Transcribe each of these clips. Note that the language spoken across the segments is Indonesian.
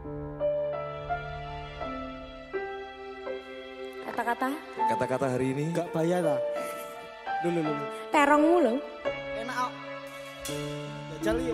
Kata-kata? Kata-kata hari ini. Gak bayar lah. Dulu. Terongmu loh. Enak kok. Jajal ya.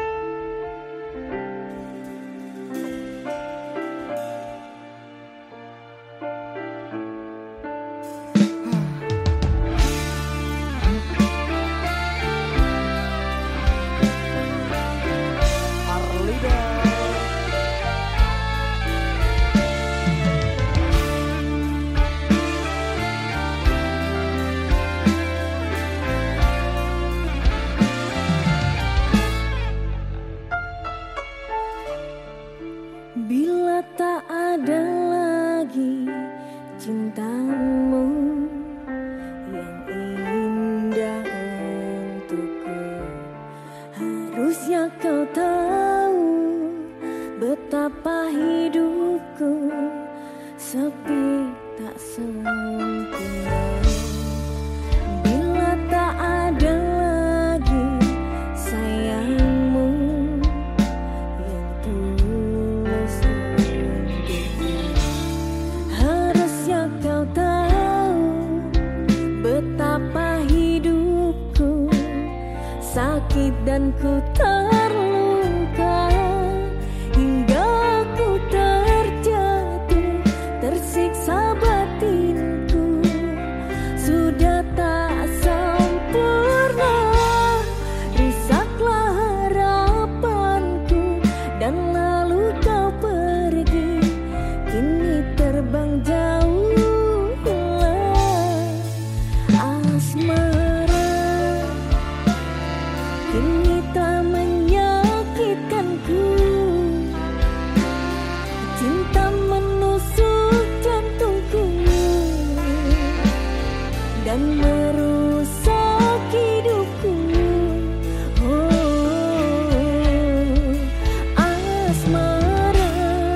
Bila tak ada lagi cintamu yang indah untukku, harusnya kau tahu betapa hidupku sepi tak sempurna. Bila tak ada lagi sayangmu yang tulus untukku, harusnya kau tahu betapa hidupku sakit dan ku terluka, hingga ku terjatuh, tersiksa batinku. Sudah tak sempurna, rusaklah harapanku, dan lalu kau pergi, kini terbang jauh hilang asmara. Kini telah menyakitkanku, cinta menusuk jantungku dan merusak hidupku. Oh, asmara,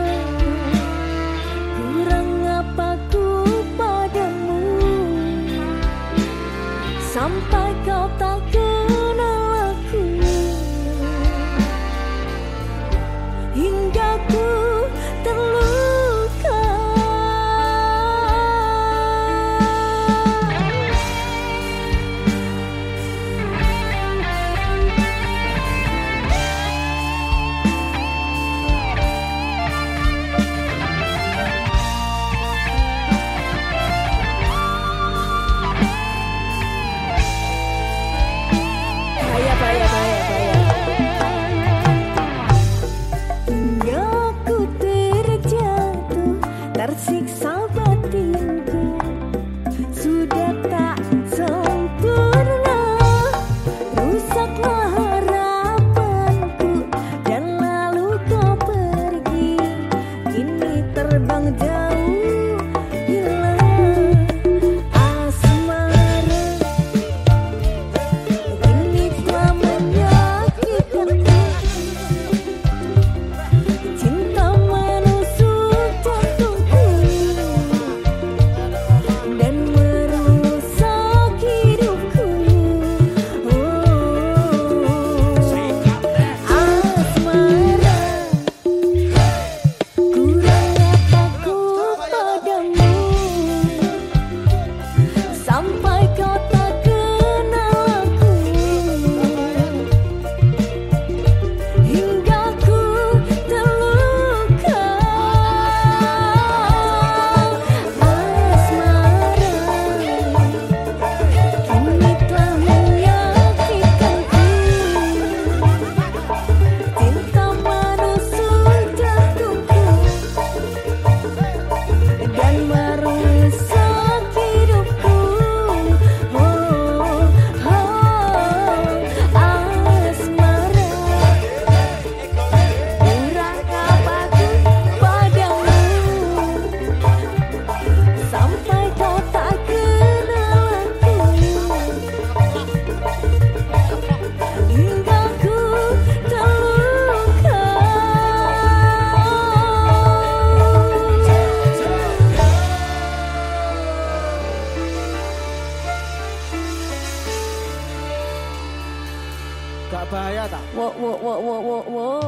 kurang apa ku padamu, sampai kau tak kenal aku, hingga ku terluka. Bahaya. Hingga ku terjatuh, tersiksa batinku. Sudah tak sempurna, rusaklah harapanku, dan lalu kau pergi, kini terbang jauh hilang asmara. Kini telah menyakitkanku, cinta menusuk jantungku dan merusak hidupku. Oh, asmara, kurang apa ku padamu, sampai kau tak kenal aku, hingga ku terluka. Asmara, kini telah menyakitkanku, cinta menusuk jantungku dan merusak hidupku. Oh, asmara, kurang apa ku padamu, sampai kau tak kenal aku, hingga ku terluka. Gak bahaya tak? Wo.